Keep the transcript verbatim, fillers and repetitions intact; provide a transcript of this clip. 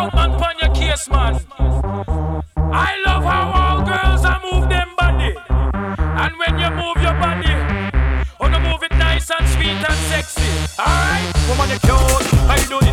something on your case, man. I love how all girls are move them body. And when you move your body, oh, you move it nice and sweet and sexy. Alright? Woman, you cute. How you doing?